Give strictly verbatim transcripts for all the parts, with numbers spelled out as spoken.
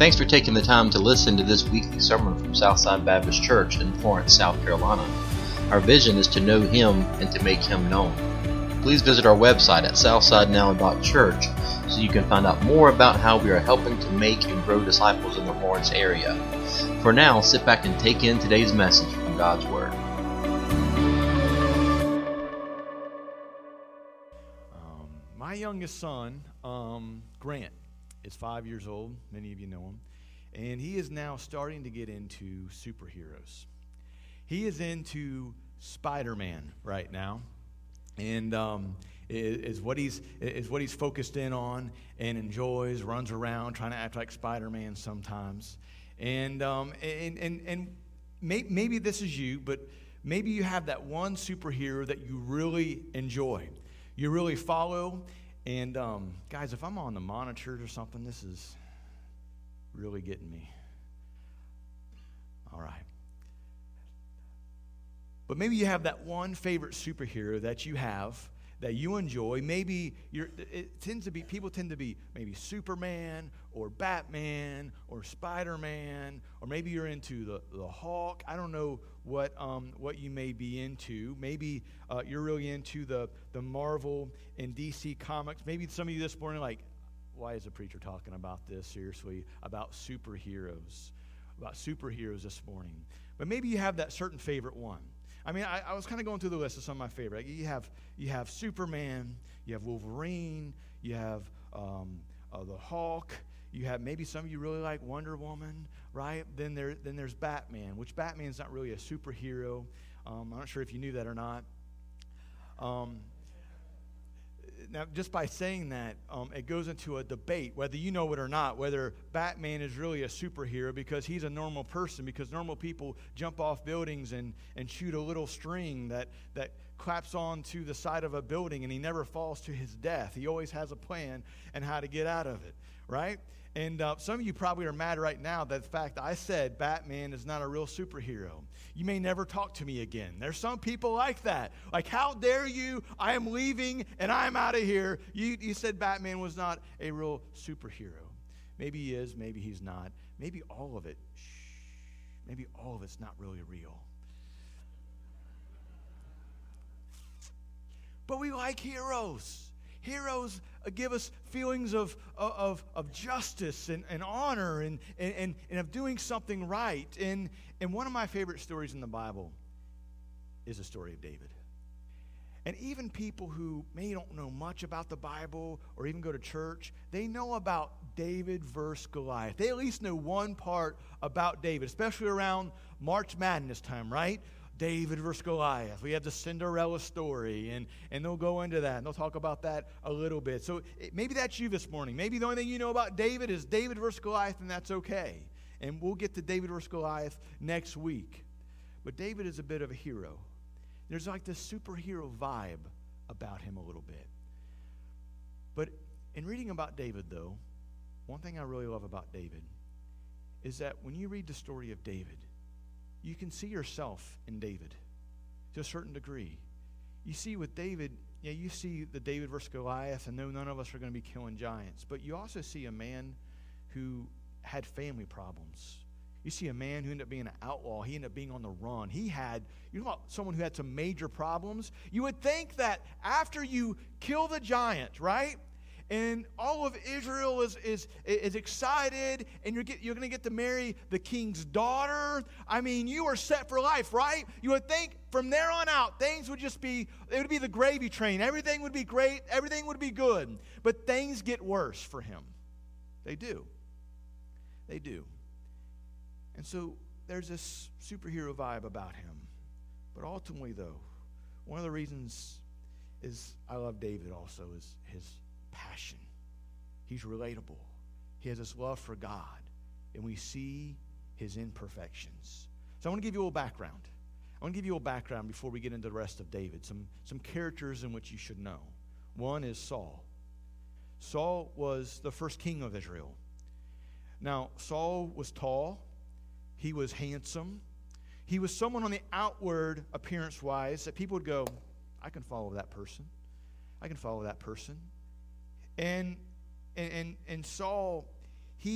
Thanks for taking the time to listen to this weekly sermon from Southside Baptist Church in Florence, South Carolina. Our vision is to know Him and to make Him known. Please visit our website at southside now dot church so you can find out more about how we are helping to make and grow disciples in the Florence area. For now, sit back and take in today's message from God's Word. Um, my youngest son, um, Grant, is five years old. Many of you know him. And he is now starting to get into superheroes. He is into Spider-Man right now. And um, is, is what he's is what he's focused in on and enjoys, runs around trying to act like Spider-Man sometimes. And um, and and, and may, maybe this is you, but maybe you have that one superhero that you really enjoy, you really follow. And um, guys, if I'm on the monitors or something, this is really getting me. All right. But maybe you have that one favorite superhero that you have, that you enjoy. Maybe you're, it tends to be, people tend to be maybe Superman or Batman or Spider-Man, or maybe you're into the, the Hulk. I don't know what um, what you may be into. Maybe uh, you're really into the, the Marvel and D C comics. Maybe some of you this morning are like, why is the preacher talking about this seriously, about superheroes, about superheroes this morning? But maybe you have that certain favorite one. I mean, I, I was kind of going through the list of some of my favorite. You have you have Superman, you have Wolverine, you have um, uh, the Hulk, you have maybe some of you really like Wonder Woman, right? Then there then there's Batman, which Batman's not really a superhero. Um, I'm not sure if you knew that or not. Um, Now, just by saying that, um, it goes into a debate, whether you know it or not, whether Batman is really a superhero because he's a normal person, because normal people jump off buildings and, and shoot a little string that, that claps onto the side of a building, and he never falls to his death. He always has a plan and how to get out of it, right? And uh, some of you probably are mad right now that the fact I said Batman is not a real superhero. You may never talk to me again. There's some people like that. Like, how dare you? I am leaving and I'm out of here. You, you said Batman was not a real superhero. Maybe he is, maybe he's not. Maybe all of it, shh, maybe all of it's not really real. But we like heroes. Heroes give us feelings of of, of justice and, and honor and, and, and of doing something right. And, and one of my favorite stories in the Bible is the story of David. And even people who may don't know much about the Bible or even go to church, they know about David versus Goliath. They at least know one part about David, especially around March Madness time, right? David versus Goliath. We have the Cinderella story, and, and they'll go into that, and they'll talk about that a little bit. So it, maybe that's you this morning. Maybe the only thing you know about David is David versus Goliath, and that's okay. And we'll get to David versus Goliath next week. But David is a bit of a hero. There's like this superhero vibe about him a little bit. But in reading about David, though, one thing I really love about David is that when you read the story of David, you can see yourself in David to a certain degree. You see with David, yeah, you see the David versus Goliath, and no, none of us are going to be killing giants. But you also see a man who had family problems. You see a man who ended up being an outlaw. He ended up being on the run. He had, you know, about someone who had some major problems. You would think that after you kill the giant, right? And all of Israel is is is excited, and you're get, you're going to get to marry the king's daughter. I mean, you are set for life, right? You would think from there on out, things would just be, it would be the gravy train. Everything would be great. Everything would be good. But things get worse for him. They do. They do. And so there's this superhero vibe about him. But ultimately, though, one of the reasons is I love David also is his passion. He's relatable. He has this love for God, and we see his imperfections. So I want to give you a little background. I want to give you a little background before we get into the rest of David. Some, some characters in which you should know. One is Saul. Saul was the first king of Israel. Now, Saul was tall. He was handsome. He was someone on the outward appearance-wise that people would go, I can follow that person. I can follow that person. And and and Saul, he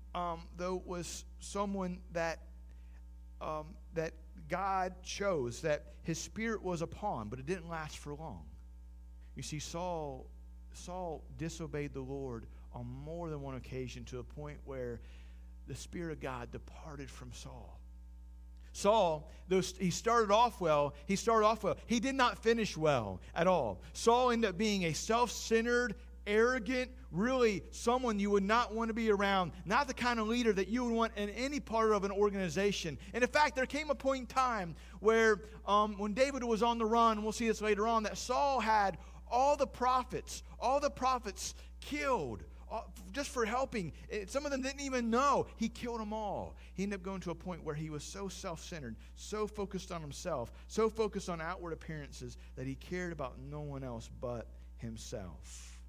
um, though, was someone that um, that God chose, that his spirit was upon, but it didn't last for long. You see, Saul, Saul disobeyed the Lord on more than one occasion to a point where the Spirit of God departed from Saul. Saul, though he started off well, he started off well. He did not finish well at all. Saul ended up being a self-centered, arrogant, really someone you would not want to be around. Not the kind of leader that you would want in any part of an organization. And in fact, there came a point in time where um, when David was on the run, and we'll see this later on, that Saul had all the prophets, all the prophets killed. Just for helping. Some of them didn't even know. He killed them all. He ended up going to a point where he was so self-centered, so focused on himself, so focused on outward appearances that he cared about no one else but himself.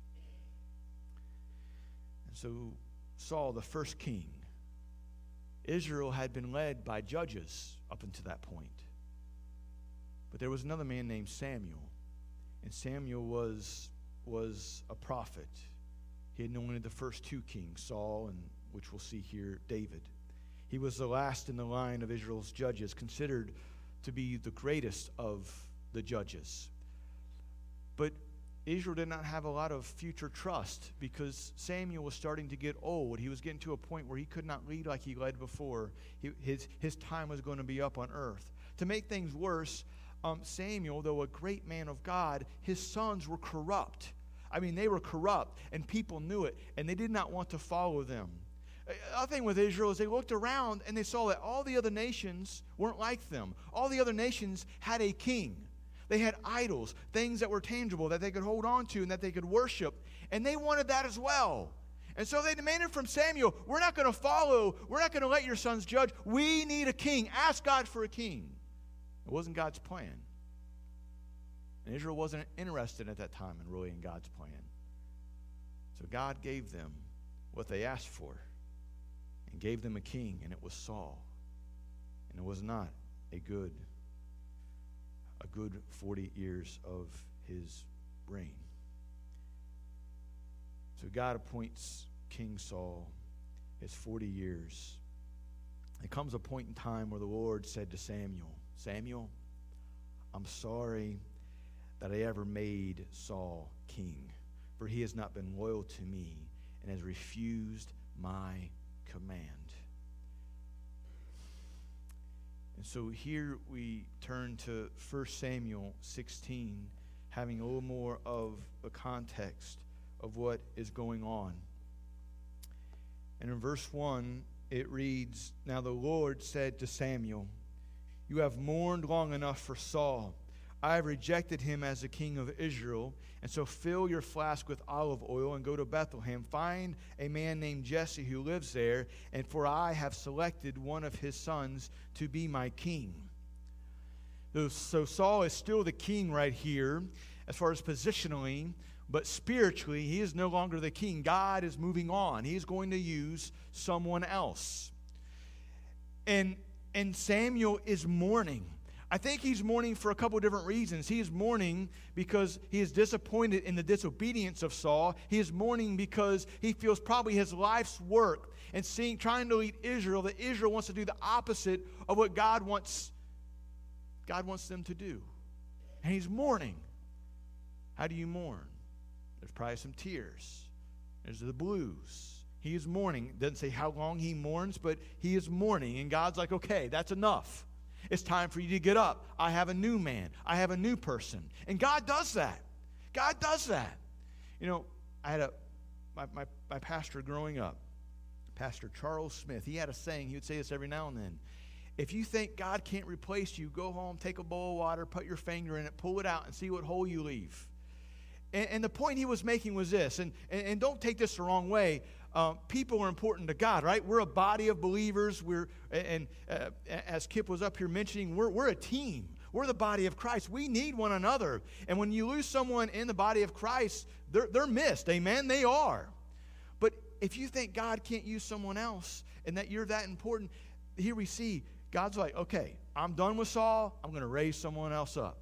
And so Saul, the first king, Israel had been led by judges up until that point. But there was another man named Samuel. And Samuel was, was a prophet. He had anointed the first two kings, Saul and, which we'll see here, David. He was the last in the line of Israel's judges, considered to be the greatest of the judges. But Israel did not have a lot of future trust because Samuel was starting to get old. He was getting to a point where he could not lead like he led before. He, his, his time was going to be up on earth. To make things worse, um, Samuel, though a great man of God, his sons were corrupt. I mean, they were corrupt, and people knew it, and they did not want to follow them. Other thing with Israel is they looked around, and they saw that all the other nations weren't like them. All the other nations had a king. They had idols, things that were tangible, that they could hold on to and that they could worship, and they wanted that as well. And so they demanded from Samuel, we're not going to follow, we're not going to let your sons judge. We need a king. Ask God for a king. It wasn't God's plan. And Israel wasn't interested at that time in really in God's plan. So God gave them what they asked for and gave them a king, and it was Saul. And it was not a good, a good forty years of his reign. So God appoints King Saul his forty years. There comes a point in time where the Lord said to Samuel, Samuel, I'm sorry that I ever made Saul king, for he has not been loyal to me and has refused my command. And so here we turn to First Samuel sixteen, having a little more of a context of what is going on. And in verse one, it reads, Now the Lord said to Samuel, You have mourned long enough for Saul. I have rejected him as the king of Israel, and so fill your flask with olive oil and go to Bethlehem. Find a man named Jesse who lives there, and for I have selected one of his sons to be my king. So Saul is still the king right here as far as positionally, but spiritually he is no longer the king. God is moving on. He is going to use someone else. And, and Samuel is mourning. I think he's mourning for a couple of different reasons. He is mourning because he is disappointed in the disobedience of Saul. He is mourning because he feels probably his life's work and seeing, trying to lead Israel, that Israel wants to do the opposite of what God wants, God wants them to do. And he's mourning. How do you mourn? There's probably some tears. There's the blues. He is mourning. It doesn't say how long he mourns, but he is mourning. And God's like, okay, that's enough. It's time for you to get up. I have a new man. I have a new person. And God does that. God does that. You know, I had a, my, my, my pastor growing up, Pastor Charles Smith, he had a saying. He would say this every now and then. If you think God can't replace you, go home, take a bowl of water, put your finger in it, pull it out, and see what hole you leave. And, and the point he was making was this, and, and, and don't take this the wrong way. Um, people are important to God, right? We're a body of believers. We're, and uh, as Kip was up here mentioning, we're, we're a team. We're the body of Christ. We need one another. And when you lose someone in the body of Christ, they're, they're missed. Amen? They are. But if you think God can't use someone else and that you're that important, here we see God's like, okay, I'm done with Saul. I'm going to raise someone else up.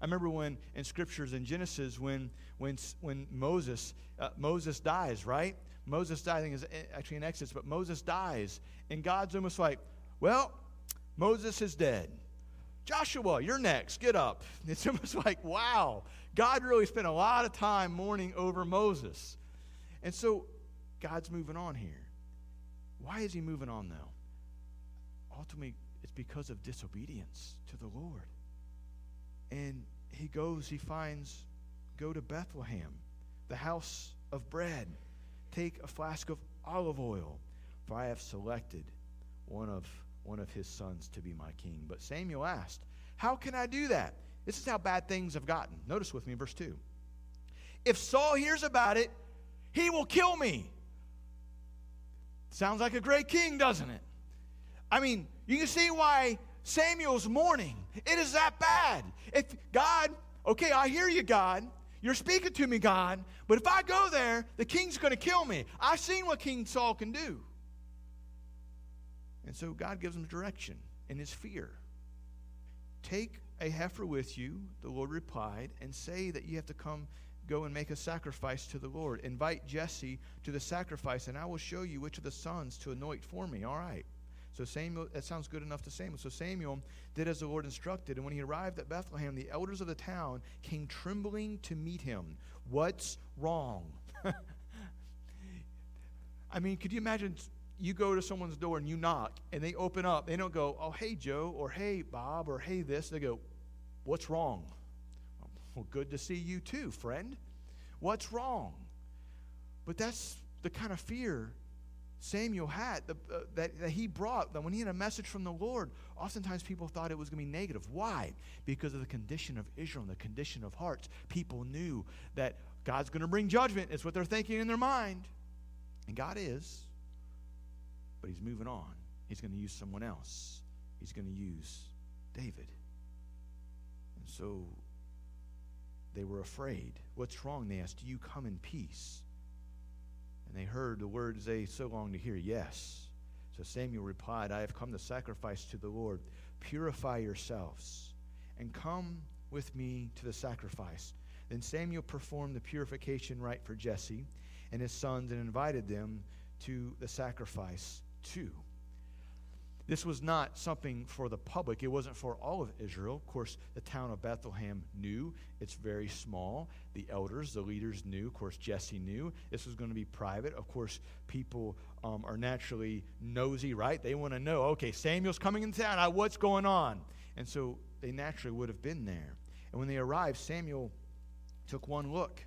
remember when in scriptures in Genesis when when when Moses uh, Moses dies, right? Moses dies, I think is actually in Exodus, but Moses dies, and God's almost like, well, Moses is dead. Joshua, you're next. Get up. It's almost like, wow, God really spent a lot of time mourning over Moses. And so God's moving on here. Why is he moving on, though? Ultimately, it's because of disobedience to the Lord. And he goes, he finds, go to Bethlehem, the house of bread. Take a flask of olive oil, for I have selected one of one of his sons to be my king. But Samuel asked, how can I do that? This is how bad things have gotten. Notice with me verse two. If Saul hears about it, he will kill me. Sounds like a great king, doesn't it? I mean, you can see why Samuel's mourning. It is that bad. If God, okay, I hear you, God. You're speaking to me, God. But if I go there, the king's going to kill me. I've seen what King Saul can do. And so God gives him direction in his fear. Take a heifer with you, the Lord replied, and say that you have to come, go and make a sacrifice to the Lord. Invite Jesse to the sacrifice, and I will show you which of the sons to anoint for me. All right. So Samuel, that sounds good enough to Samuel. So Samuel did as the Lord instructed, and when he arrived at Bethlehem, the elders of the town came trembling to meet him. What's wrong? I mean, could you imagine you go to someone's door and you knock, and they open up. They don't go, oh, hey, Joe, or hey, Bob, or hey, this. They go, what's wrong? Well, good to see you too, friend. What's wrong? But that's the kind of fear Samuel had, the, uh, that, that he brought. That when he had a message from the Lord, oftentimes people thought it was going to be negative. Why? Because of the condition of Israel and the condition of hearts. People knew that God's going to bring judgment. It's what they're thinking in their mind. And God is. But he's moving on. He's going to use someone else. He's going to use David. And so they were afraid. What's wrong? They asked, do you come in peace? And they heard the words they so long to hear, yes. So Samuel replied, I have come to sacrifice to the Lord. Purify yourselves and come with me to the sacrifice. Then Samuel performed the purification rite for Jesse and his sons and invited them to the sacrifice too. This was not something for the public. It wasn't for all of Israel. Of course, the town of Bethlehem knew. It's very small. The elders, the leaders knew. Of course, Jesse knew. This was going to be private. Of course, people um, are naturally nosy, right? They want to know, okay, Samuel's coming into town. Now, what's going on? And so they naturally would have been there. And when they arrived, Samuel took one look.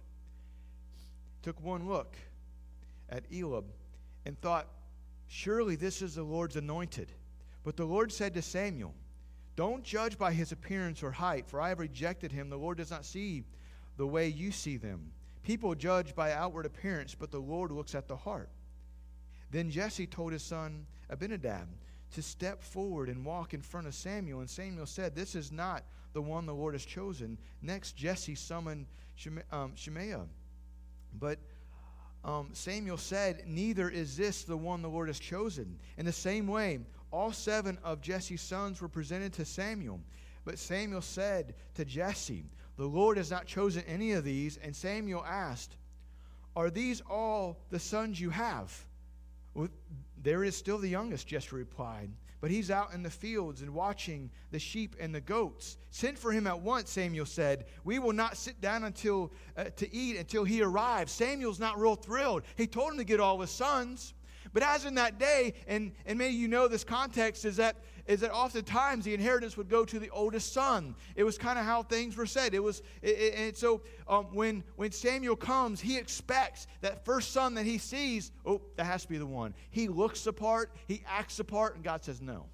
Took one look at Eliab and thought, surely this is the Lord's anointed. But the Lord said to Samuel, don't judge by his appearance or height, for I have rejected him. The Lord does not see the way you see them. People judge by outward appearance, but the Lord looks at the heart. Then Jesse told his son Abinadab to step forward and walk in front of Samuel. And Samuel said, this is not the one the Lord has chosen. Next, Jesse summoned Sheme- um, Shemaiah. But um, Samuel said, neither is this the one the Lord has chosen. In the same way, all seven of Jesse's sons were presented to Samuel. But Samuel said to Jesse, the Lord has not chosen any of these. And Samuel asked, are these all the sons you have? Well, there is still the youngest, Jesse replied. But he's out in the fields and watching the sheep and the goats. Send for him at once, Samuel said. We will not sit down until uh, to eat until he arrives. Samuel's not real thrilled. He told him to get all his sons. But as in that day, and, and maybe you know this context, is that is that oftentimes the inheritance would go to the oldest son. It was kind of how things were said. It was, it, it, and so um, when when Samuel comes, he expects that first son that he sees, oh, that has to be the one. He looks the part, he acts the part, and God says, no,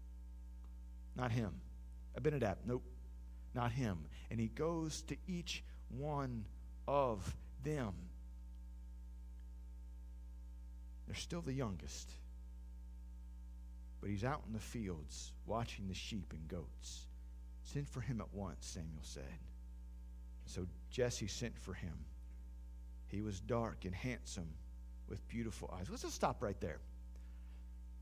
not him. Abinadab, nope, not him. And he goes to each one of them. They're still the youngest. But he's out in the fields watching the sheep and goats. Send for him at once, Samuel said. So Jesse sent for him. He was dark and handsome with beautiful eyes. Let's just stop right there.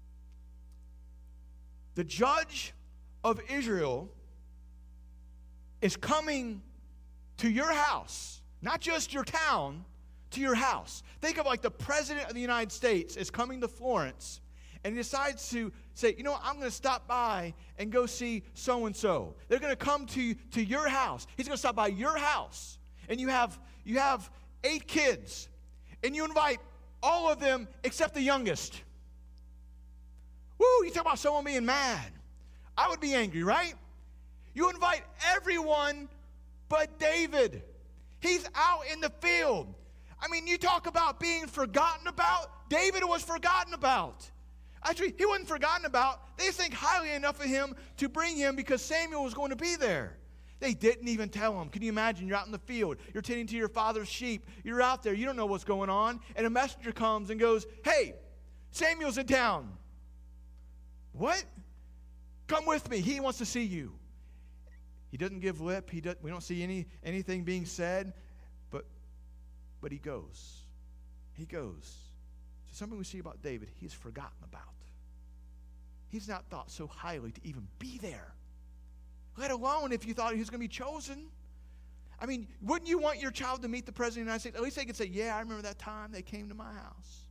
The judge of Israel is coming to your house, not just your town, to your house. Think of like the President of the United States is coming to Florence, and he decides to say, you know what, I'm going to stop by and go see so-and-so. They're going to come to, to your house. He's going to stop by your house. And you have, you have eight kids, and you invite all of them except the youngest. Woo, you talk about someone being mad. I would be angry, right? You invite everyone but David. He's out in the field. I mean, you talk about being forgotten about. David was forgotten about. Actually, he wasn't forgotten about. They think highly enough of him to bring him because Samuel was going to be there. They didn't even tell him. Can you imagine? You're out in the field. You're tending to your father's sheep. You're out there. You don't know what's going on. And a messenger comes and goes, hey, Samuel's in town. What? Come with me. He wants to see you. He doesn't give lip. He does, we don't see any anything being said. But, but he goes. He goes. So something we see about David, he's forgotten about. He's not thought so highly to even be there. Let alone if you thought he was going to be chosen. I mean, wouldn't you want your child to meet the President of the United States? At least they could say, yeah, I remember that time they came to my house.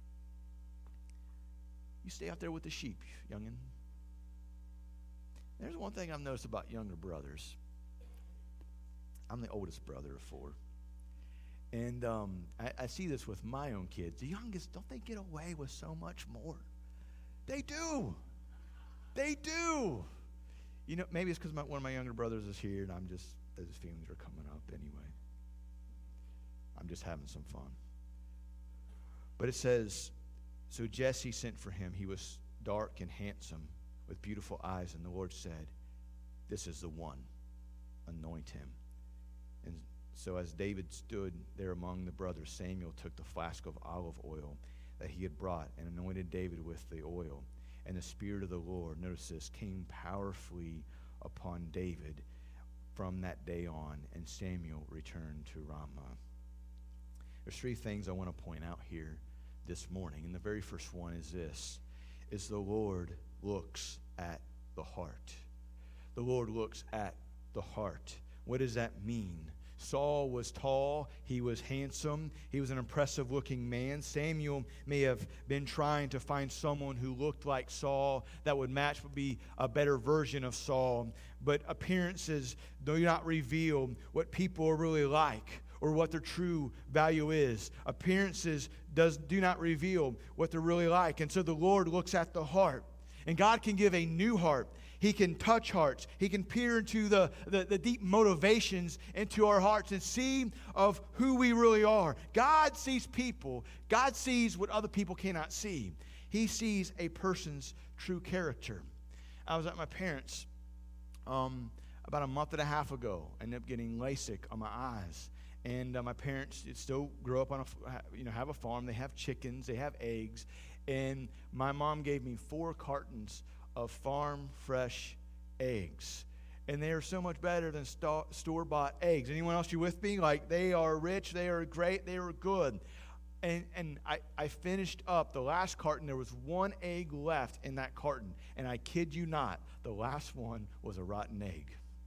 You stay out there with the sheep, youngin'. There's one thing I've noticed about younger brothers. I'm the oldest brother of four. And um, I, I see this with my own kids. The youngest, don't they get away with so much more? They do. They do. You know, maybe it's because one of my younger brothers is here, and I'm just, those feelings are coming up anyway. I'm just having some fun. But it says, so Jesse sent for him. He was dark and handsome with beautiful eyes, and the Lord said, this is the one. Anoint him. And so as David stood there among the brothers, Samuel took the flask of olive oil that he had brought and anointed David with the oil. And the Spirit of the Lord, notice this, came powerfully upon David from that day on, and Samuel returned to Ramah. There's three things I want to point out here this morning. And the very first one is this, is the Lord looks at the heart. The Lord looks at the heart. What does that mean? Saul was tall, he was handsome, he was an impressive-looking man. Samuel may have been trying to find someone who looked like Saul that would match, would be a better version of Saul. But appearances do not reveal what people are really like or what their true value is. Appearances does do not reveal what they're really like. And so the Lord looks at the heart. And God can give a new heart. He can touch hearts. He can peer into the, the, the deep motivations into our hearts and see of who we really are. God sees people. God sees what other people cannot see. He sees a person's true character. I was at my parents' um, about a month and a half ago. I ended up getting LASIK on my eyes. And uh, my parents still grow up on a, you know, have a farm. They have chickens. They have eggs. And my mom gave me four cartons of farm fresh eggs. And they are so much better than st- store-bought eggs. Anyone else, you with me? Like, they are rich, they are great, they are good. And and I, I finished up the last carton. There was one egg left in that carton. And I kid you not, the last one was a rotten egg.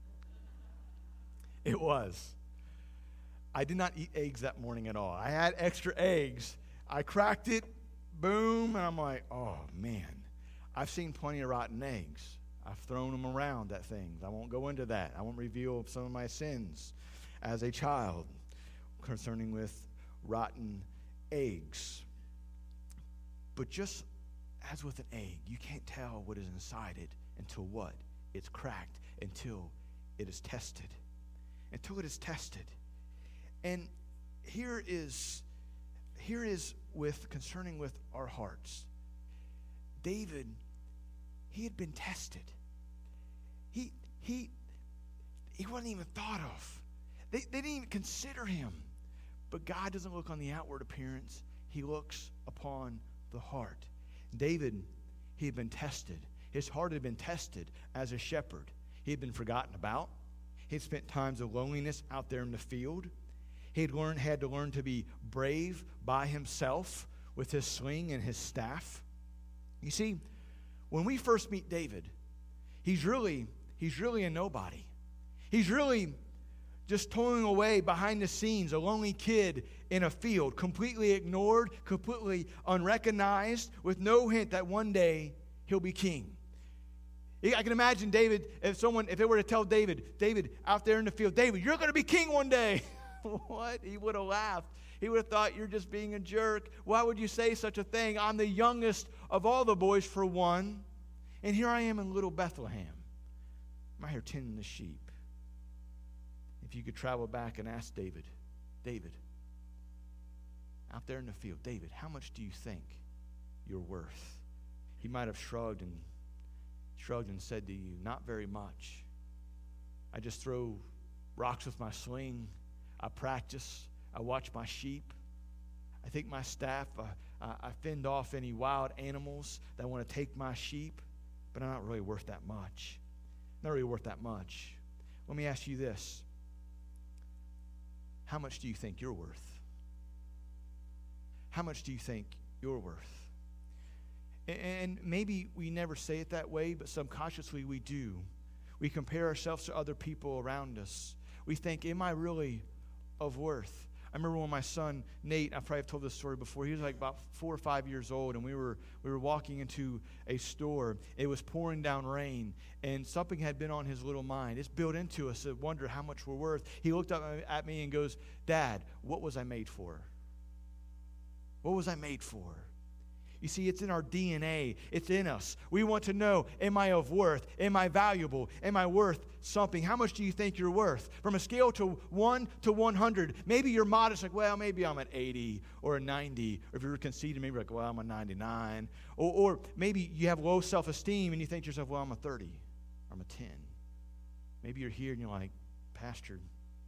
It was. I did not eat eggs that morning at all. I had extra eggs. I cracked it, boom, and I'm like, oh, man. I've seen plenty of rotten eggs. I've thrown them around at things. I won't go into that. I won't reveal some of my sins as a child concerning with rotten eggs. But just as with an egg, you can't tell what is inside it until what? It's cracked, until it is tested. Until it is tested. And here is, here is with concerning with our hearts. David, he had been tested. He he he wasn't even thought of. They, they didn't even consider him. But God doesn't look on the outward appearance. He looks upon the heart. David, he had been tested. His heart had been tested as a shepherd. He had been forgotten about. He had spent times of loneliness out there in the field. He had learned had to learn to be brave by himself with his sling and his staff. You see, when we first meet David, he's really, he's really a nobody. He's really just toiling away behind the scenes, a lonely kid in a field, completely ignored, completely unrecognized, with no hint that one day he'll be king. I can imagine David, if someone, if they were to tell David, David, out there in the field, David, you're going to be king one day. What? He would have laughed. He would have thought you're just being a jerk. Why would you say such a thing? I'm the youngest of all the boys, for one. And here I am in little Bethlehem. I'm out here tending the sheep. If you could travel back and ask David, David, out there in the field, David, how much do you think you're worth? He might have shrugged and shrugged and said to you, not very much. I just throw rocks with my sling. I practice. I watch my sheep. I take my staff. I, I, I fend off any wild animals that want to take my sheep, but I'm not really worth that much. Not really worth that much. Let me ask you this. How much do you think you're worth? How much do you think you're worth? And maybe we never say it that way, but subconsciously we do. We compare ourselves to other people around us. We think, am I really of worth? I remember when my son, Nate, I probably have told this story before, he was like about four or five years old, and we were we were walking into a store. It was pouring down rain, and something had been on his little mind. It's built into us to wonder how much we're worth. He looked up at me and goes, Dad, what was I made for? What was I made for? You see, it's in our D N A. It's in us. We want to know, am I of worth? Am I valuable? Am I worth something? How much do you think you're worth? From a scale to one to one hundred, maybe you're modest, like, well, maybe I'm at eighty or a ninety. Or if you're conceited, maybe like, well, I'm a ninety-nine. Or, or maybe you have low self-esteem and you think to yourself, well, I'm a thirty. Or I'm a ten. Maybe you're here and you're like, Pastor,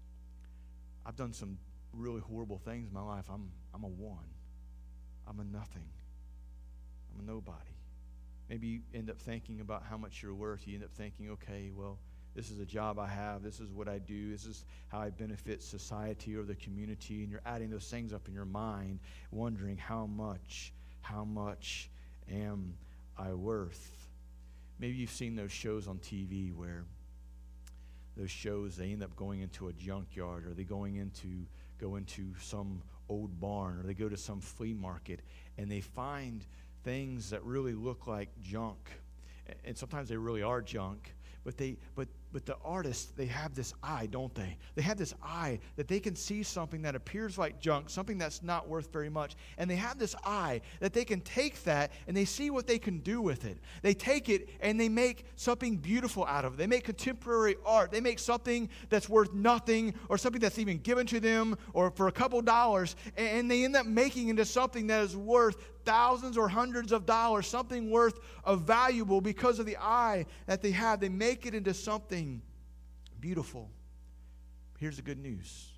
I've done some really horrible things in my life. I'm, I'm a one. I'm a nothing. I'm a nobody. Maybe you end up thinking about how much you're worth. You end up thinking, okay, well, this is a job I have. This is what I do. This is how I benefit society or the community. And you're adding those things up in your mind, wondering how much, how much am I worth? Maybe you've seen those shows on T V where those shows, they end up going into a junkyard, or they going into go into some old barn, or they go to some flea market, and they find things that really look like junk, and sometimes they really are junk, but they but but the artists, they have this eye, don't they? They have this eye that they can see something that appears like junk, something that's not worth very much, and they have this eye that they can take that and they see what they can do with it. They take it and they make something beautiful out of it. They make contemporary art. They make something that's worth nothing, or something that's even given to them or for a couple dollars, and they end up making into something that is worth thousands or hundreds of dollars, something worth of valuable because of the eye that they have. They make it into something beautiful. Here's the good news.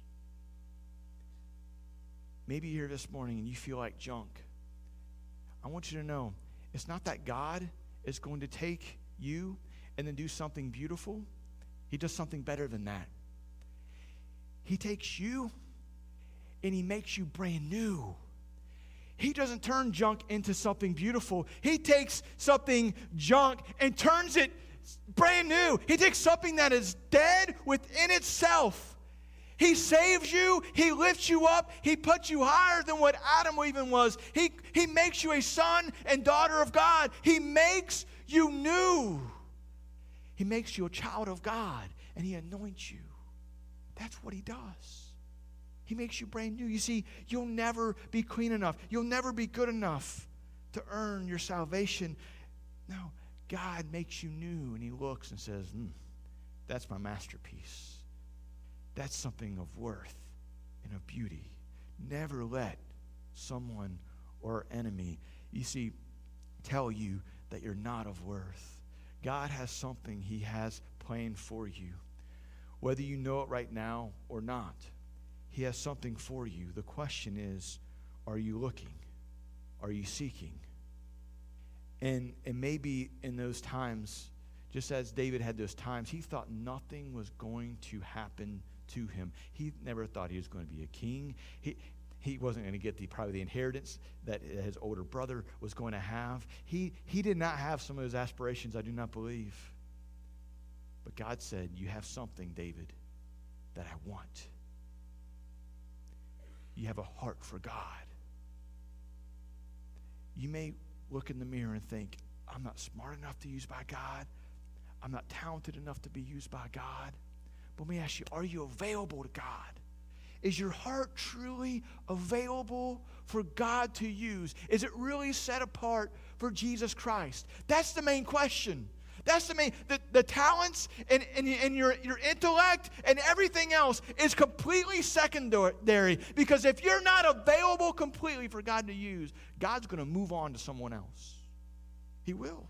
Maybe you're here this morning and you feel like junk. I want you to know, it's not that God is going to take you and then do something beautiful. He does something better than that. He takes you and he makes you brand new. He doesn't turn junk into something beautiful. He takes something junk and turns it brand new. He takes something that is dead within itself. He saves you. He lifts you up. He puts you higher than what Adam even was. He, he makes you a son and daughter of God. He makes you new. He makes you a child of God, and he anoints you. That's what he does. He makes you brand new. You see, you'll never be clean enough. You'll never be good enough to earn your salvation. No, God makes you new, and he looks and says, mm, that's my masterpiece. That's something of worth and of beauty. Never let someone or enemy, you see, tell you that you're not of worth. God has something he has planned for you. Whether you know it right now or not, he has something for you. The question is, are you looking? Are you seeking? And, and maybe in those times, just as David had those times, he thought nothing was going to happen to him. He never thought he was going to be a king. He, he wasn't going to get the probably the inheritance that his older brother was going to have. He, he did not have some of those aspirations, I do not believe. But God said, you have something, David, that I want. You have a heart for God. You may look in the mirror and think, I'm not smart enough to use by God. I'm not talented enough to be used by God. But let me ask you, are you available to God? Is your heart truly available for God to use? Is it really set apart for Jesus Christ? That's the main question. That's the main, the, the talents and, and, and your, your intellect and everything else is completely secondary. Because if you're not available completely for God to use, God's going to move on to someone else. He will.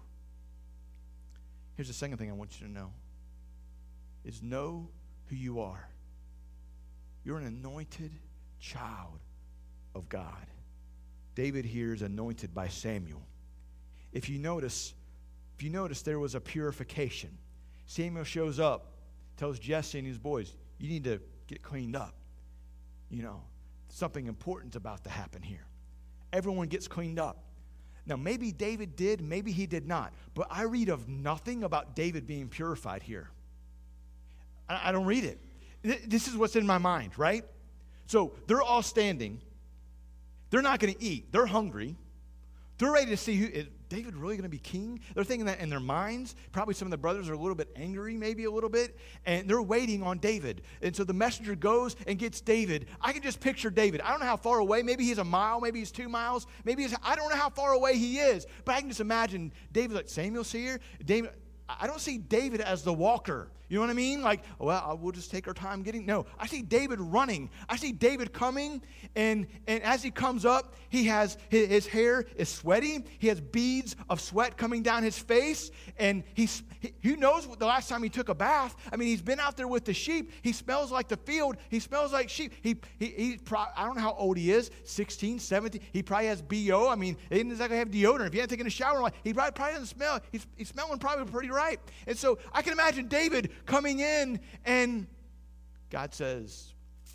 Here's the second thing I want you to know, is know who you are. You're an anointed child of God. David here is anointed by Samuel. If you notice, if you notice, there was a purification. Samuel shows up, tells Jesse and his boys, you need to get cleaned up. You know, something important's about to happen here. Everyone gets cleaned up. Now, maybe David did, maybe he did not. But I read of nothing about David being purified here. I, I don't read it. This is what's in my mind, right? So they're all standing. They're not going to eat. They're hungry. They're ready to see, who is David really going to be king? They're thinking that in their minds. Probably some of the brothers are a little bit angry, maybe a little bit. And they're waiting on David. And so the messenger goes and gets David. I can just picture David. I don't know how far away. Maybe he's a mile. Maybe he's two miles. Maybe he's, I don't know how far away he is. But I can just imagine David like, Samuel's here. David, I don't see David as the walker. You know what I mean? Like, well, we'll just take our time getting. No, I see David running. I see David coming, and, and as he comes up, he has his, his hair is sweaty. He has beads of sweat coming down his face, and he's he, who knows the last time he took a bath? I mean, he's been out there with the sheep. He smells like the field. He smells like sheep. He he, he pro, I don't know how old he is, sixteen, seventeen. He probably has B O. I mean, he didn't exactly have deodorant. If he hadn't taken a shower, he probably, probably doesn't smell. He's, he's smelling probably pretty right. And so I can imagine David coming in, and God says,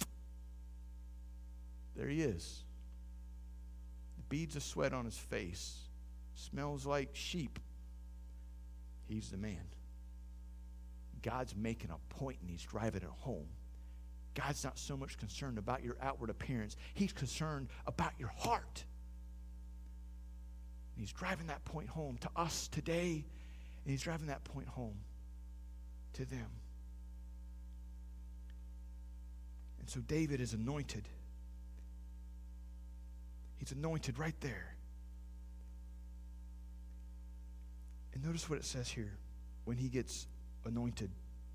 there he is. The beads of sweat on his face. Smells like sheep. He's the man. God's making a point, and he's driving it home. God's not so much concerned about your outward appearance. He's concerned about your heart. And he's driving that point home to us today, and he's driving that point home to them. And so David is anointed. He's anointed right there. And notice what it says here when he gets anointed.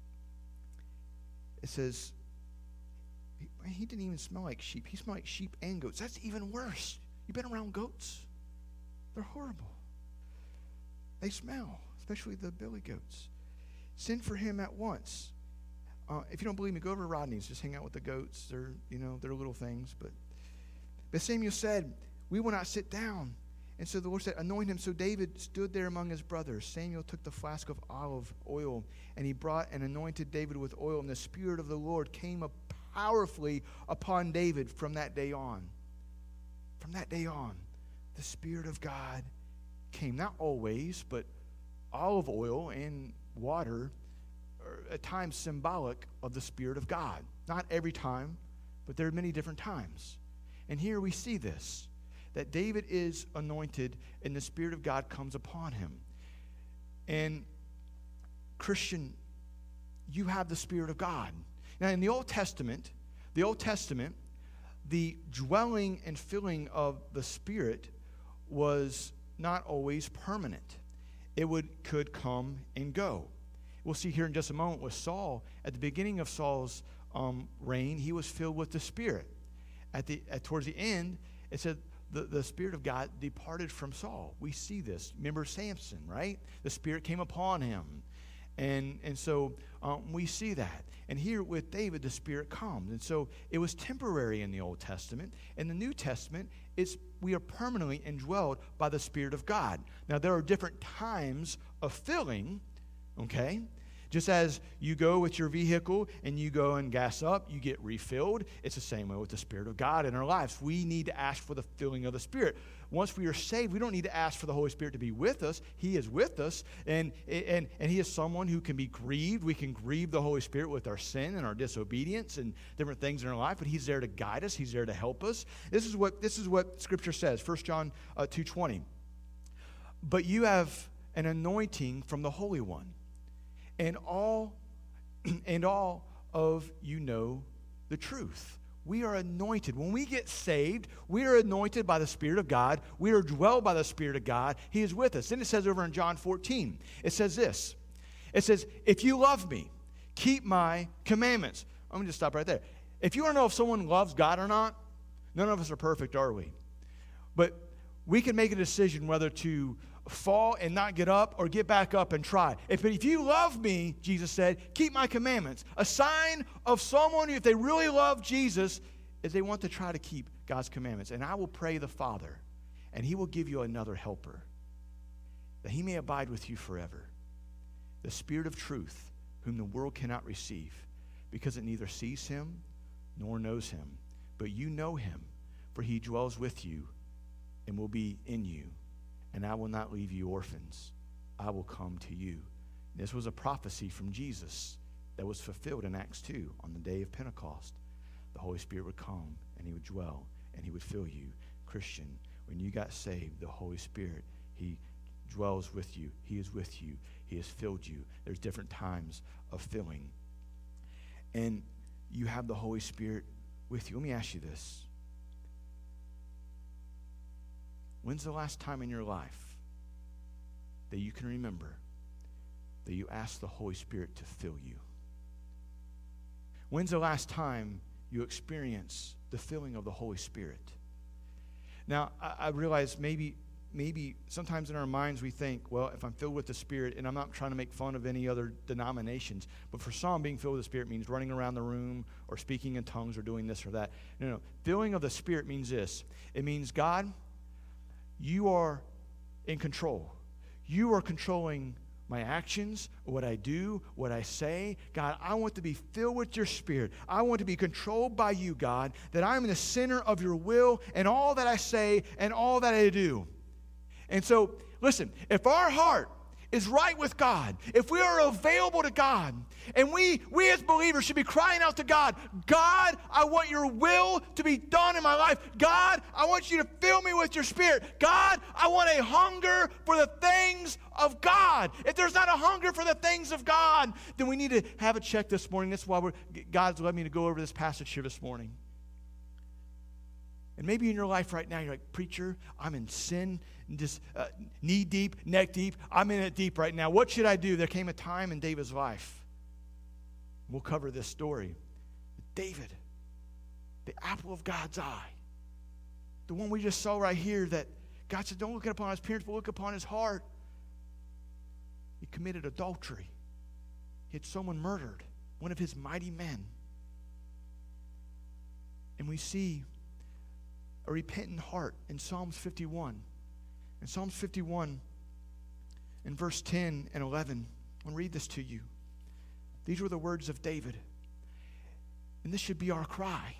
It says, he, he didn't even smell like sheep. He smelled like sheep and goats. That's even worse. You've been around goats. They're horrible. They smell, especially the billy goats. Send for him at once. Uh, if you don't believe me, go over to Rodney's. Just hang out with the goats. They're, you know, they're little things. But, but Samuel said, we will not sit down. And so the Lord said, anoint him. So David stood there among his brothers. Samuel took the flask of olive oil, and he brought and anointed David with oil. And the Spirit of the Lord came up powerfully upon David from that day on. From that day on, the Spirit of God came. Not always, but olive oil and water are at times symbolic of the Spirit of God. Not every time, but there are many different times. And here we see this, that David is anointed and the Spirit of God comes upon him. And Christian, you have the Spirit of God. Now in the Old Testament, the Old Testament, the dwelling and filling of the Spirit was not always permanent. It would could come and go. We'll see here in just a moment with Saul. At the beginning of Saul's um, reign, he was filled with the Spirit. At the at, towards the end, it said the, the Spirit of God departed from Saul. We see this. Remember Samson, right? The Spirit came upon him. And, and so um, we see that. And here with David, the Spirit comes. And so it was temporary in the Old Testament. In the New Testament, it's we are permanently indwelled by the Spirit of God. Now, there are different times of filling, okay? Just as you go with your vehicle and you go and gas up, you get refilled. It's the same way with the Spirit of God in our lives. We need to ask for the filling of the Spirit. Once we are saved, we don't need to ask for the Holy Spirit to be with us. He is with us, and, and, and He is someone who can be grieved. We can grieve the Holy Spirit with our sin and our disobedience and different things in our life, but He's there to guide us. He's there to help us. This is what, this is what Scripture says, First John uh, two twenty. But you have an anointing from the Holy One, and all and all of you know the truth. We are anointed. When we get saved, we are anointed by the Spirit of God. We are dwelled by the Spirit of God. He is with us. Then it says over in John fourteen, it says this. It says, if you love me, keep my commandments. I'm going to just stop right there. If you want to know if someone loves God or not, none of us are perfect, are we? But we can make a decision whether to fall and not get up or get back up and try. If, if you love me, Jesus said, keep my commandments. A sign of someone, if they really love Jesus, is they want to try to keep God's commandments. And I will pray the Father, and He will give you another helper, that He may abide with you forever. The Spirit of truth, whom the world cannot receive, because it neither sees Him nor knows Him. But you know Him, for He dwells with you and will be in you. And I will not leave you orphans. I will come to you. This was a prophecy from Jesus that was fulfilled in Acts two on the day of Pentecost. The Holy Spirit would come and He would dwell and He would fill you. Christian, when you got saved, the Holy Spirit, He dwells with you. He is with you. He has filled you. There's different times of filling. And you have the Holy Spirit with you. Let me ask you this. When's the last time in your life that you can remember that you asked the Holy Spirit to fill you? When's the last time you experienced the filling of the Holy Spirit? Now, I, I realize maybe maybe sometimes in our minds we think, well, if I'm filled with the Spirit, and I'm not trying to make fun of any other denominations, but for some, being filled with the Spirit means running around the room or speaking in tongues or doing this or that. No, no. Filling of the Spirit means this. It means, God, you are in control. You are controlling my actions, what I do, what I say. God, I want to be filled with your Spirit. I want to be controlled by you, God, that I'm in the center of your will and all that I say and all that I do. And so, listen, if our heart is right with God, if we are available to God, and we, we as believers should be crying out to God, God, I want your will to be done in my life. God, I want you to fill me with your Spirit. God, I want a hunger for the things of God. If there's not a hunger for the things of God, then we need to have a check this morning. That's why we're, God's led me to go over this passage here this morning. And maybe in your life right now, you're like, preacher, I'm in sin, just uh, knee deep, neck deep. I'm in it deep right now. What should I do? There came a time in David's life. We'll cover this story. David, the apple of God's eye, the one we just saw right here that God said, don't look upon his appearance, but look upon his heart. He committed adultery. He had someone murdered, one of his mighty men. And we see a repentant heart in Psalms fifty-one. In Psalms fifty-one, in verse ten and eleven, I'll read this to you. These were the words of David. And this should be our cry.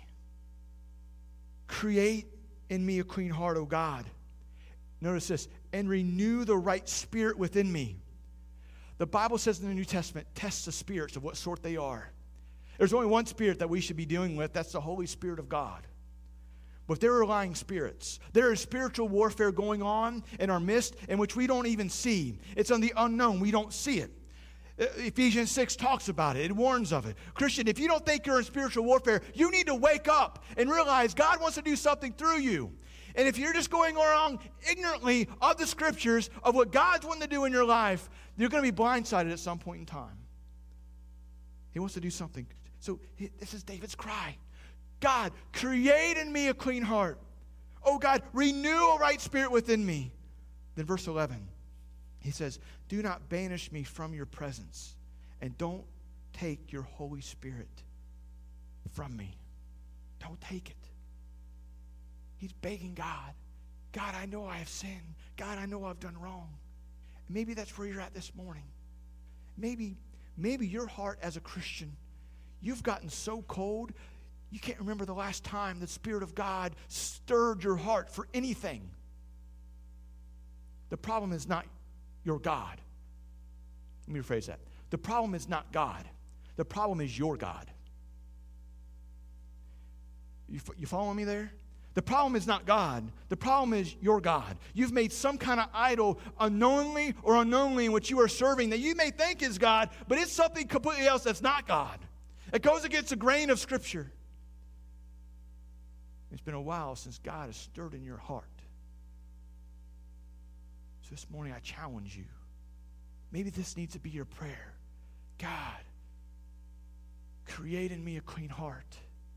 Create in me a clean heart, O God. Notice this. And renew the right spirit within me. The Bible says in the New Testament, test the spirits of what sort they are. There's only one spirit that we should be dealing with. That's the Holy Spirit of God. But there are lying spirits. There is spiritual warfare going on in our midst in which we don't even see. It's on the unknown. We don't see it. Ephesians six talks about it. It warns of it. Christian, if you don't think you're in spiritual warfare, you need to wake up and realize God wants to do something through you. And if you're just going around ignorantly of the Scriptures, of what God's wanting to do in your life, you're going to be blindsided at some point in time. He wants to do something. So this is David's cry. God, create in me a clean heart. Oh God, renew a right spirit within me. Then verse eleven, he says, do not banish me from your presence, and don't take your Holy Spirit from me. Don't take it. He's begging God. God, I know I have sinned. God, I know I've done wrong. Maybe that's where you're at this morning. Maybe, maybe your heart as a Christian, you've gotten so cold, you can't remember the last time the Spirit of God stirred your heart for anything. The problem is not your God. Let me rephrase that. The problem is not God. The problem is your God. You, you following me there? The problem is not God. The problem is your God. You've made some kind of idol unknowingly or unknowingly in which you are serving that you may think is God, but it's something completely else that's not God. It goes against the grain of Scripture. It's been a while since God has stirred in your heart. So this morning I challenge you. Maybe this needs to be your prayer. God, create in me a clean heart.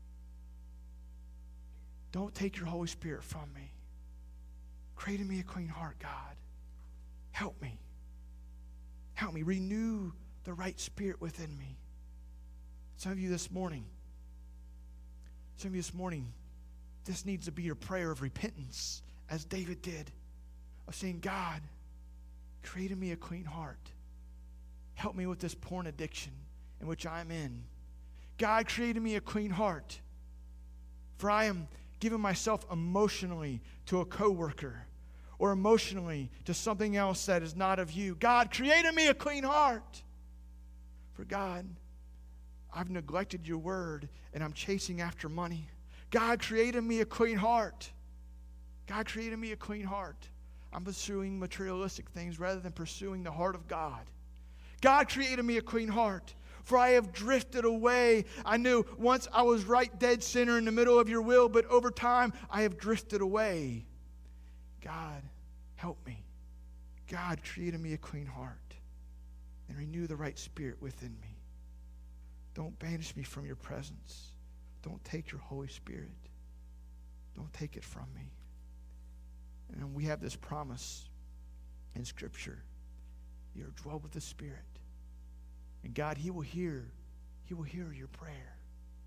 Don't take your Holy Spirit from me. Create in me a clean heart, God. Help me. Help me. Renew the right spirit within me. Some of you this morning, some of you this morning, this needs to be your prayer of repentance, as David did, of saying, God, create in me a clean heart. Help me with this porn addiction in which I'm in. God, create in me a clean heart. For I am giving myself emotionally to a coworker or emotionally to something else that is not of you. God, create in me a clean heart. For God, I've neglected your word and I'm chasing after money. God, create in me a clean heart. God, create in me a clean heart. I'm pursuing materialistic things rather than pursuing the heart of God. God, create in me a clean heart. For I have drifted away. I knew once I was right dead center in the middle of your will, but over time I have drifted away. God, help me. God, create in me a clean heart and renew the right spirit within me. Don't banish me from your presence. Don't take your Holy Spirit. Don't take it from me. And we have this promise in Scripture. You're dwelled with the Spirit. And God, He will hear, He will hear your prayer.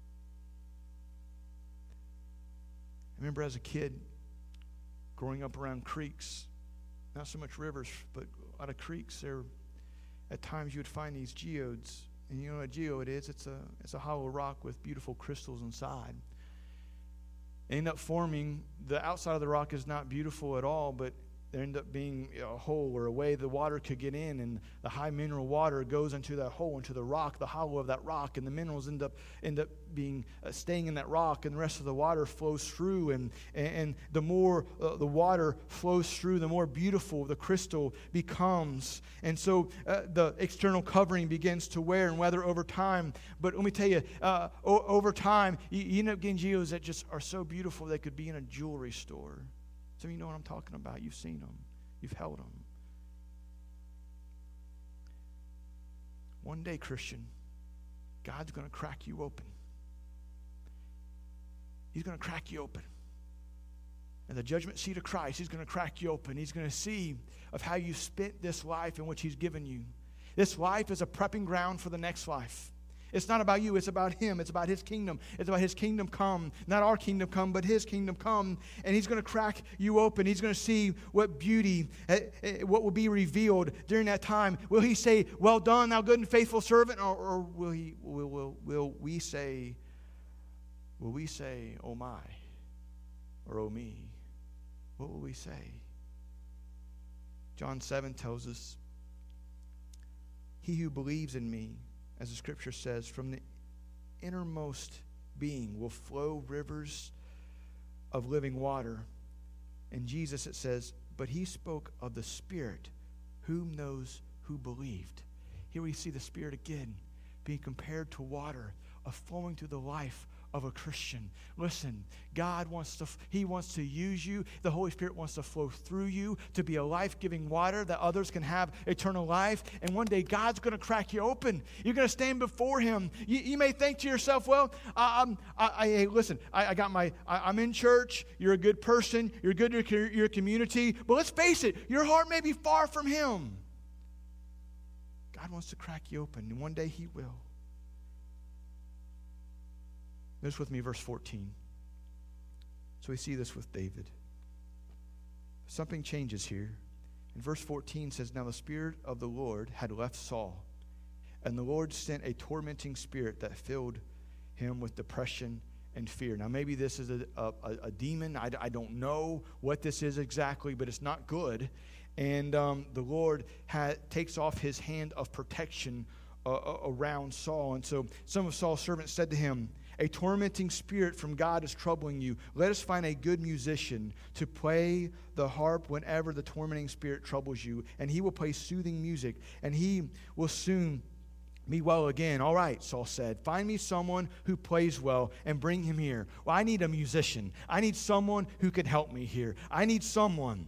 I remember as a kid growing up around creeks, not so much rivers, but a lot of creeks, there at times you would find these geodes. And you know what a geode is? It's a, it's a hollow rock with beautiful crystals inside. They end up forming, the outside of the rock is not beautiful at all, but there end up being a hole or a way the water could get in, and the high mineral water goes into that hole, into the rock, the hollow of that rock, and the minerals end up end up being uh, staying in that rock, and the rest of the water flows through, and and, and the more uh, the water flows through, the more beautiful the crystal becomes, and so uh, the external covering begins to wear and weather over time. But let me tell you, uh, o- over time, you, you end up getting geodes that just are so beautiful they could be in a jewelry store. Some of you know what I'm talking about. You've seen them. You've held them. One day, Christian, God's going to crack you open. He's going to crack you open. And the judgment seat of Christ, He's going to crack you open. He's going to see of how you spent this life in which He's given you. This life is a prepping ground for the next life. It's not about you. It's about Him. It's about His kingdom. It's about His kingdom come. Not our kingdom come, but His kingdom come. And He's going to crack you open. He's going to see what beauty, uh, uh, what will be revealed during that time. Will He say, well done, thou good and faithful servant? Or, or will He? Will, will, will we say, will we say, oh my, or oh me? What will we say? John seven tells us, he who believes in me, as the Scripture says, from the innermost being will flow rivers of living water. And Jesus, it says, but He spoke of the Spirit, whom those who believed. Here we see the Spirit again being compared to water, of flowing through the life of a Christian. Listen, God wants to, He wants to use you. The Holy Spirit wants to flow through you to be a life-giving water that others can have eternal life. And one day, God's going to crack you open. You're going to stand before Him. You, you may think to yourself, well, um, I, I, hey, listen, I, I got my, I, I'm in church. You're a good person. You're good to your, your community. But let's face it, your heart may be far from Him. God wants to crack you open, and one day He will. Notice with me verse fourteen. So we see this with David. Something changes here. And verse fourteen says, now the Spirit of the Lord had left Saul, And the Lord sent a tormenting spirit that filled him with depression and fear. Now, maybe this is a, a, a demon. I, I don't know what this is exactly, but it's not good. And um, the Lord ha- takes off his hand of protection uh, around Saul. And so some of Saul's servants said to him, a tormenting spirit from God is troubling you. Let us find a good musician to play the harp whenever the tormenting spirit troubles you, and he will play soothing music, and he will soon be well again. All right, Saul said, find me someone who plays well and bring him here. Well, I need a musician. I need someone who can help me here. I need someone.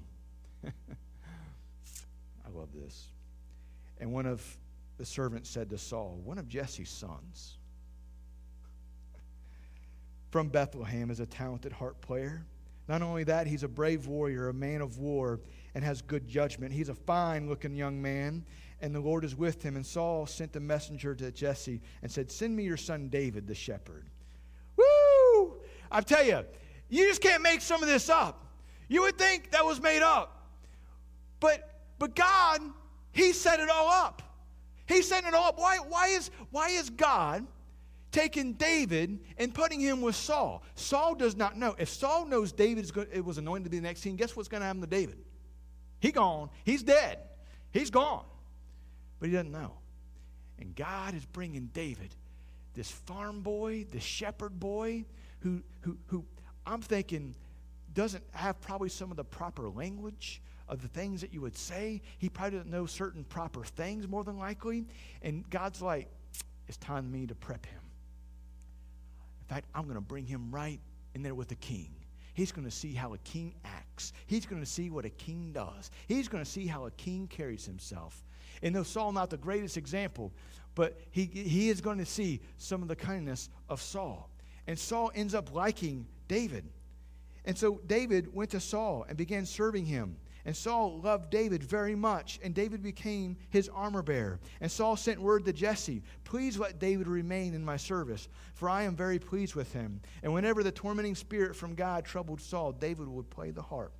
I love this. And one of the servants said to Saul, one of Jesse's sons from Bethlehem is a talented harp player. Not only that, he's a brave warrior, a man of war, and has good judgment. He's a fine-looking young man, and the Lord is with him. And Saul sent a messenger to Jesse and said, send me your son David, the shepherd. Woo! I tell you, you just can't make some of this up. You would think that was made up. But but God, he set it all up. He set it all up. Why, why, is, why is God taking David and putting him with Saul? Saul does not know. If Saul knows David is going, it was anointed to be the next king, guess what's going to happen to David? He gone. He's dead. He's gone. But he doesn't know. And God is bringing David, this farm boy, this shepherd boy, who, who, who I'm thinking doesn't have probably some of the proper language of the things that you would say. He probably doesn't know certain proper things, more than likely. And God's like, it's time for me to prep him. In fact, I'm going to bring him right in there with the king. He's going to see how a king acts. He's going to see what a king does. He's going to see how a king carries himself. And though Saul not the greatest example, but he, he is going to see some of the kindness of Saul. And Saul ends up liking David. And so David went to Saul and began serving him. And Saul loved David very much, and David became his armor bearer. And Saul sent word to Jesse, please let David remain in my service, for I am very pleased with him. And whenever the tormenting spirit from God troubled Saul, David would play the harp.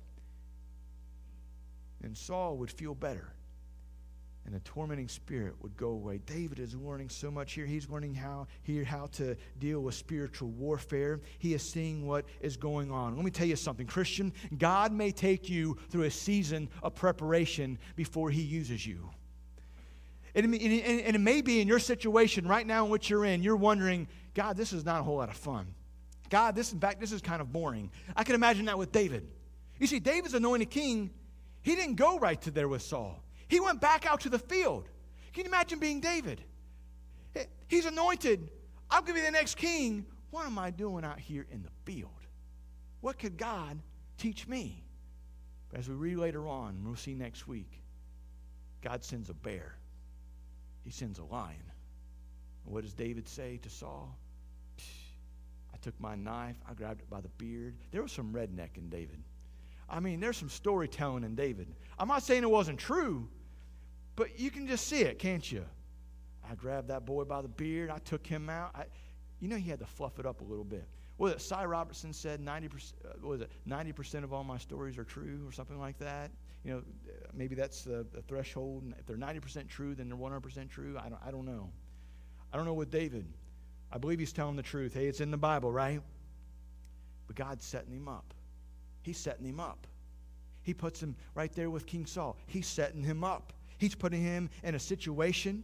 And Saul would feel better, and the tormenting spirit would go away. David is learning so much here. He's learning how here how to deal with spiritual warfare. He is seeing what is going on. Let me tell you something, Christian. God may take you through a season of preparation before he uses you. And it, it may be in your situation right now in which you're in, you're wondering, God, this is not a whole lot of fun. God, this, in fact, this is kind of boring. I can imagine that with David. You see, David's anointed king, he didn't go right to there with Saul. He went back out to the field. Can you imagine being David? He's anointed. I'm going to be the next king. What am I doing out here in the field? What could God teach me? But as we read later on, and we'll see next week, God sends a bear. He sends a lion. And what does David say to Saul? I took my knife. I grabbed it by the beard. There was some redneck in David. I mean, there's some storytelling in David. I'm not saying it wasn't true, but you can just see it, can't you? I grabbed that boy by the beard. I took him out. I, you know, he had to fluff it up a little bit. Was it Cy Robertson said ninety percent? Uh, was it ninety percent of all my stories are true, or something like that? You know, maybe that's the, the threshold. If they're ninety percent true, then they're one hundred percent true. I don't. I don't know. I don't know with David. I believe he's telling the truth. Hey, it's in the Bible, right? But God's setting him up. He's setting him up. He puts him right there with King Saul. He's setting him up. He's putting him in a situation.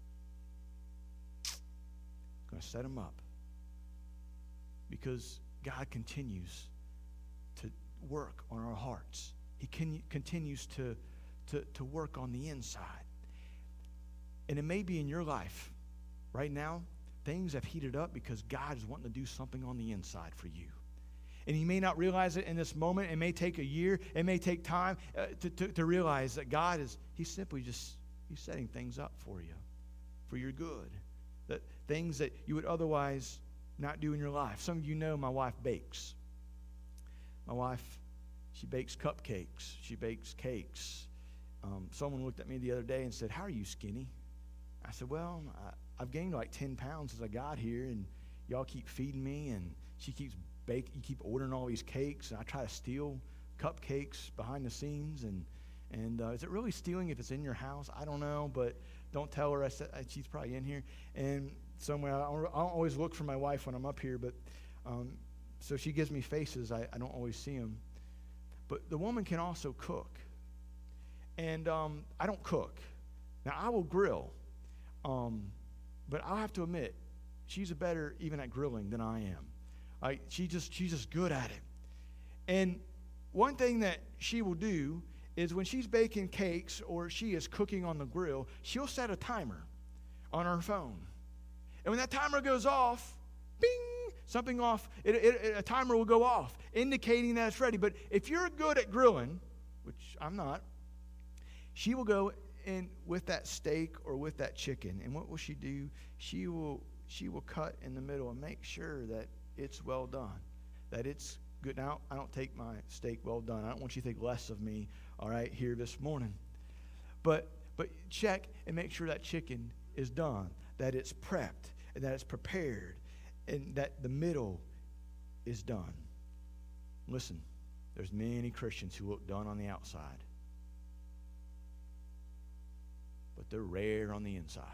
Going to set him up. Because God continues to work on our hearts. He can, continues to, to, to work on the inside. And it may be in your life right now, things have heated up because God is wanting to do something on the inside for you. And you may not realize it in this moment. It may take a year. It may take time uh, to, to, to realize that God is, he's simply just, he's setting things up for you, for your good. That things that you would otherwise not do in your life. Some of you know my wife bakes. My wife, she bakes cupcakes. She bakes cakes. Um, someone looked at me the other day and said, how are you skinny? I said, well, I, I've gained like ten pounds since I got here, and y'all keep feeding me, and she keeps bake, you keep ordering all these cakes, and I try to steal cupcakes behind the scenes, and and uh, is it really stealing if it's in your house? I don't know, but don't tell her I said she's probably in here. And somewhere I don't, I don't always look for my wife when I'm up here, but um, so she gives me faces. I, I don't always see them. But the woman can also cook, and um, I don't cook. Now I will grill, um, but I'll have to admit she's a better even at grilling than I am. I, she just she's just good at it. And one thing that she will do is when she's baking cakes or she is cooking on the grill, she'll set a timer on her phone. And when that timer goes off, bing, something off, it, it, a timer will go off, indicating that it's ready. But if you're good at grilling, which I'm not, she will go in with that steak or with that chicken. And what will she do? She will she will cut in the middle and make sure that it's well done, that it's good. Now, I don't take my steak well done. I don't want you to think less of me, all right, here this morning. But but check and make sure that chicken is done, that it's prepped, and that it's prepared, and that the middle is done. Listen, there's many Christians who look done on the outside, but they're rare on the inside.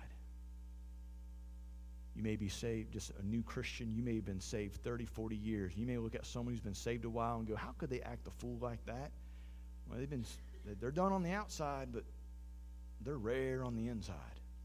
You may be saved, just a new Christian. You may have been saved thirty, forty years. You may look at someone who's been saved a while and go, how could they act a fool like that? Well, they've been, they're done on the outside, but they're rare on the inside.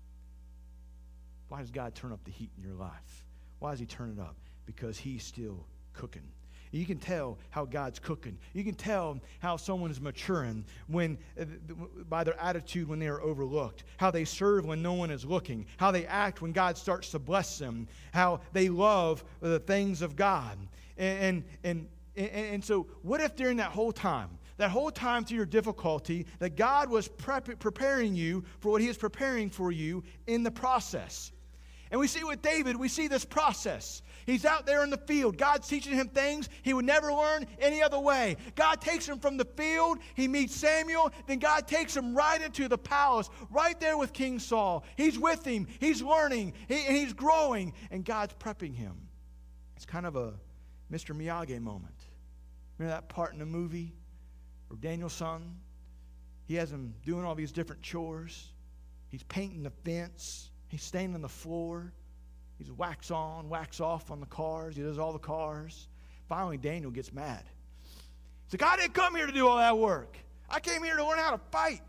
Why does God turn up the heat in your life? Why does he turn it up? Because he's still cooking. You can tell how God's cooking. You can tell how someone is maturing when, by their attitude when they are overlooked, how they serve when no one is looking, how they act when God starts to bless them, how they love the things of God. And, and, and, and so what if during that whole time, that whole time through your difficulty, that God was prep- preparing you for what he is preparing for you in the process? And we see with David, we see this process. He's out there in the field. God's teaching him things he would never learn any other way. God takes him from the field. He meets Samuel. Then God takes him right into the palace, right there with King Saul. He's with him. He's learning. He, and he's growing. And God's prepping him. It's kind of a Mister Miyagi moment. Remember that part in the movie where Daniel's son, he has him doing all these different chores. He's painting the fence. He's staying on the floor. He's wax on, wax off on the cars. He does all the cars. Finally, Daniel gets mad. He's like, I didn't come here to do all that work. I came here to learn how to fight.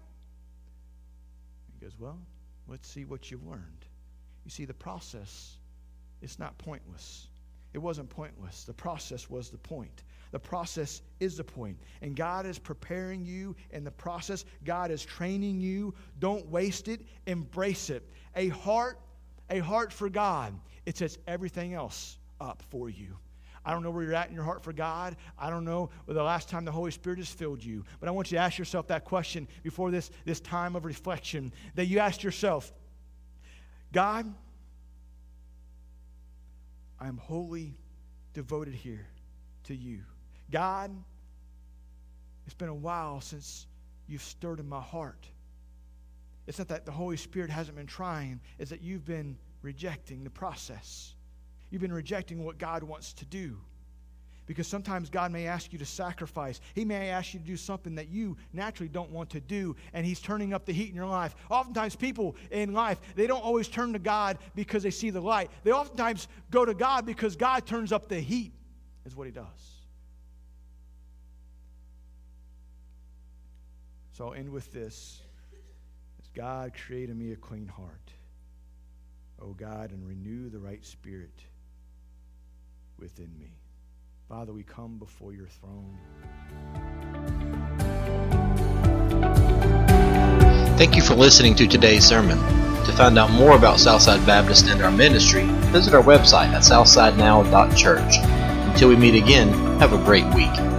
He goes, well, let's see what you've learned. You see, the process, it's not pointless. It wasn't pointless. The process was the point. The process is the point. And God is preparing you in the process. God is training you. Don't waste it. Embrace it. A heart, a heart for God, it sets everything else up for you. I don't know where you're at in your heart for God. I don't know the last time the Holy Spirit has filled you. But I want you to ask yourself that question before this, this time of reflection. That you ask yourself, God, I am wholly devoted here to you. God, it's been a while since you've stirred in my heart. It's not that the Holy Spirit hasn't been trying. It's that you've been rejecting the process. You've been rejecting what God wants to do. Because sometimes God may ask you to sacrifice. He may ask you to do something that you naturally don't want to do, and he's turning up the heat in your life. Oftentimes people in life, they don't always turn to God because they see the light. They oftentimes go to God because God turns up the heat, is what he does. So I'll end with this. As God create in me a clean heart, O God, and renew the right spirit within me. Father, we come before your throne. Thank you for listening to today's sermon. To find out more about Southside Baptist and our ministry, visit our website at southside now dot church. Until we meet again, have a great week.